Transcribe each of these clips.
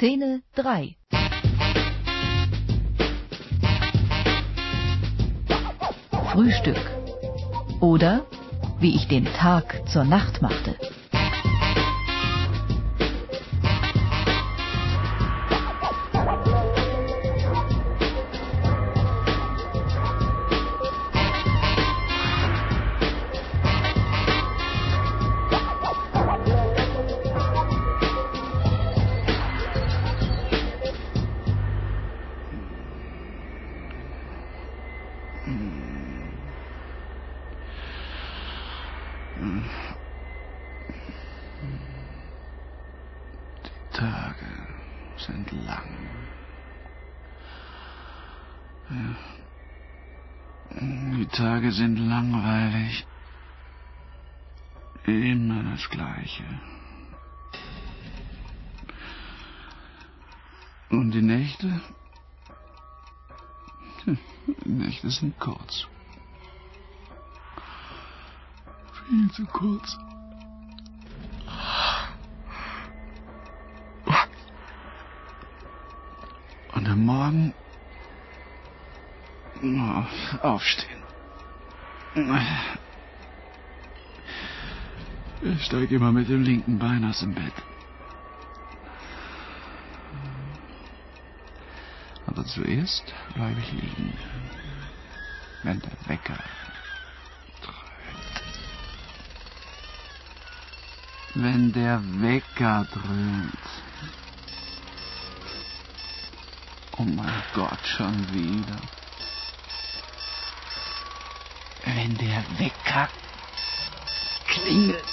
Szene 3. Frühstück. Oder wie ich den Tag zur Nacht machte. Die Tage sind lang. Die Tage sind langweilig. Immer das Gleiche. Und die Nächte? Die Nächte sind kurz. Viel zu kurz. Und am Morgen aufstehen. Ich steige immer mit dem linken Bein aus dem Bett. Aber zuerst bleibe ich liegen, wenn der Wecker dröhnt. Wenn der Wecker dröhnt. Oh mein Gott, schon wieder. Wenn der Wecker klingelt.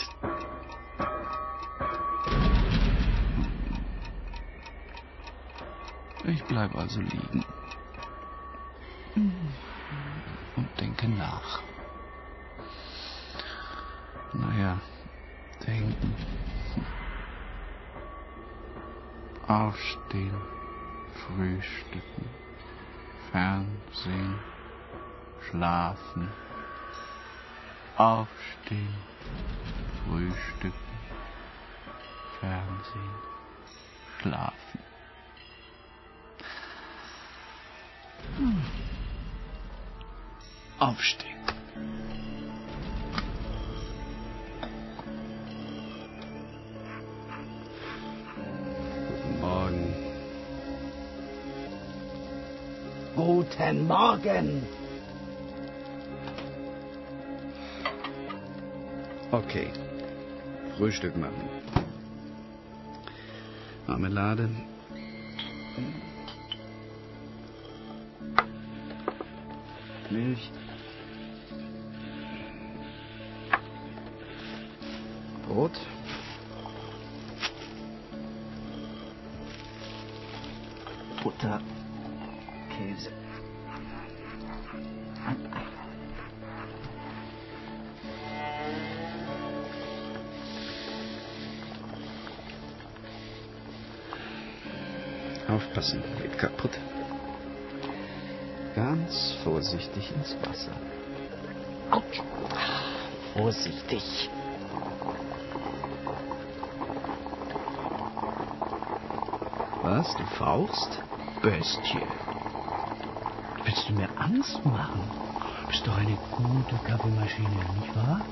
Ich bleib also liegen. Und denke nach. Naja, denken. Aufstehen. Frühstücken, Fernsehen, schlafen, aufstehen, frühstücken, Fernsehen, schlafen. Aufstehen. Guten Morgen. Guten Morgen. Okay. Frühstück machen. Marmelade. Milch. Brot. Butter. Käse. Ein Ei. Aufpassen, geht kaputt. Ganz vorsichtig ins Wasser. Autsch. Vorsichtig. Was, du fauchst? Bestie. Willst du mir Angst machen? Bist doch eine gute Kaffeemaschine, nicht wahr?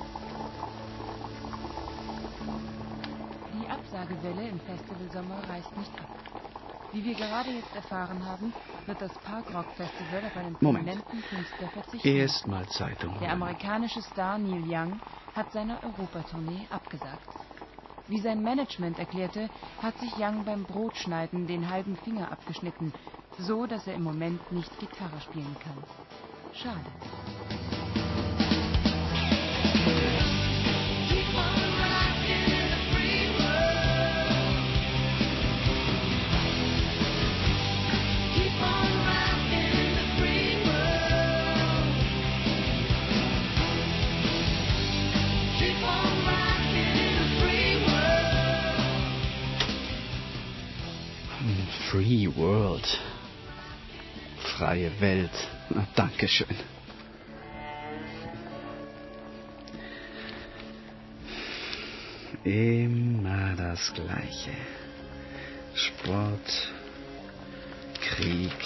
Die Absagewelle im Festivalsommer reißt nicht ab. Wie wir gerade jetzt erfahren haben, wird das Parkrock-Festival auf einen prominenten Künstler verzichten. Erstmal Zeitung. Der amerikanische Star Neil Young hat seine Europatournee abgesagt. Wie sein Management erklärte, hat sich Young beim Brotschneiden den halben Finger abgeschnitten, so dass er im Moment nicht Gitarre spielen kann. Schade. Free World. Freie Welt. Na, Dankeschön. Immer das Gleiche. Sport, Krieg,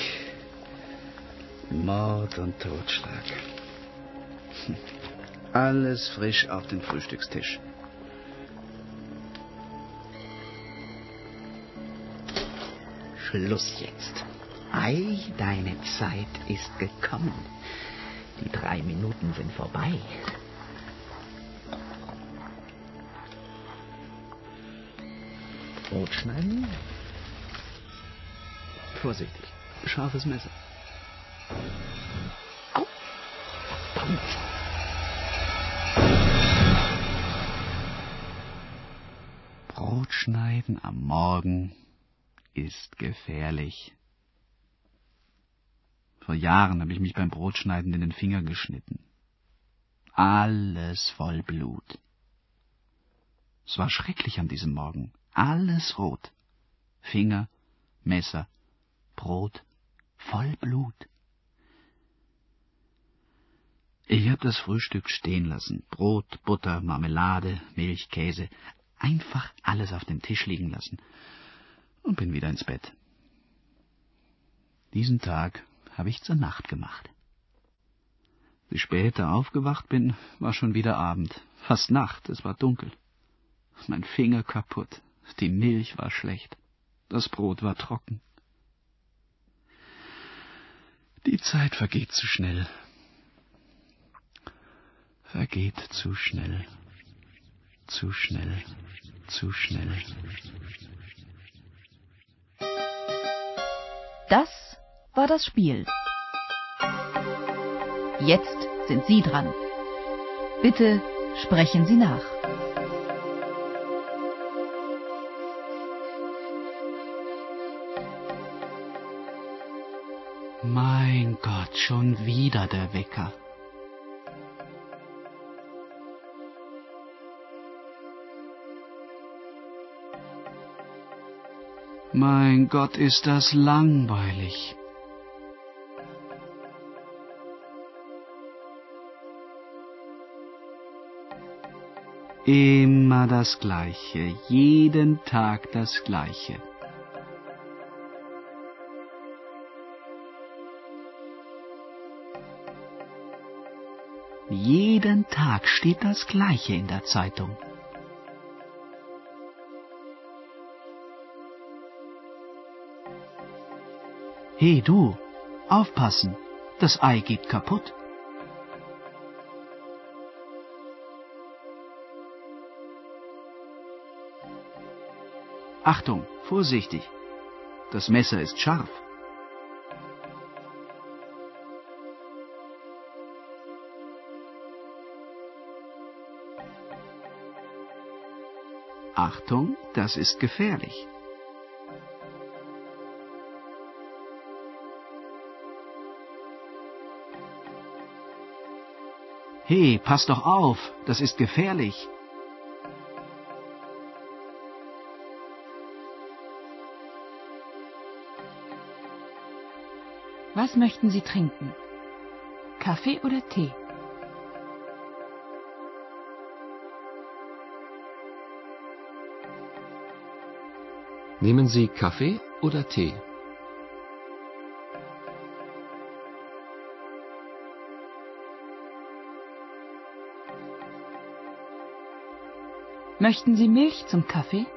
Mord und Totschlag. Alles frisch auf den Frühstückstisch. Schluss jetzt. Ei, deine Zeit ist gekommen. Die 3 Minuten sind vorbei. Brot schneiden. Vorsichtig, scharfes Messer. Au! Verdammt! Brot schneiden am Morgen ist gefährlich. Vor Jahren habe ich mich beim Brotschneiden in den Finger geschnitten. Alles voll Blut. Es war schrecklich an diesem Morgen. Alles rot. Finger, Messer, Brot, voll Blut. Ich habe das Frühstück stehen lassen. Brot, Butter, Marmelade, Milch, Käse. Einfach alles auf dem Tisch liegen lassen. Und bin wieder ins Bett. Diesen Tag habe ich zur Nacht gemacht. Wie später aufgewacht bin, war schon wieder Abend. Fast Nacht, es war dunkel. Mein Finger kaputt. Die Milch war schlecht. Das Brot war trocken. Die Zeit vergeht zu schnell. Vergeht zu schnell. Zu schnell. Zu schnell. Das war das Spiel. Jetzt sind Sie dran. Bitte sprechen Sie nach. Mein Gott, schon wieder der Wecker. Mein Gott, ist das langweilig. Immer das Gleiche, jeden Tag das Gleiche. Jeden Tag steht das Gleiche in der Zeitung. Hey du, aufpassen, das Ei geht kaputt. Achtung, vorsichtig, das Messer ist scharf. Achtung, das ist gefährlich. Hey, pass doch auf, das ist gefährlich. Was möchten Sie trinken? Kaffee oder Tee? Nehmen Sie Kaffee oder Tee? Möchten Sie Milch zum Kaffee?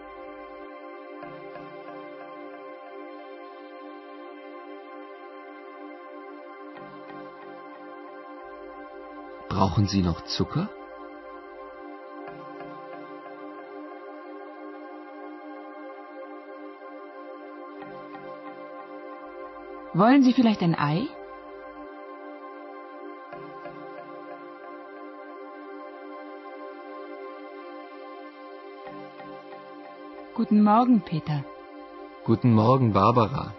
Brauchen Sie noch Zucker? Wollen Sie vielleicht ein Ei? Guten Morgen, Peter. Guten Morgen, Barbara.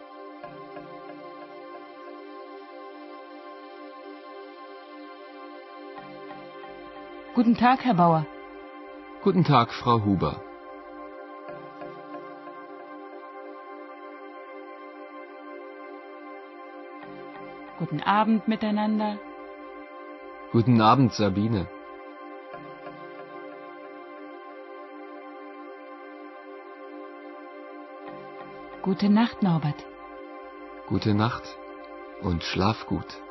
Guten Tag, Herr Bauer. Guten Tag, Frau Huber. Guten Abend miteinander. Guten Abend, Sabine. Gute Nacht, Norbert. Gute Nacht und schlaf gut.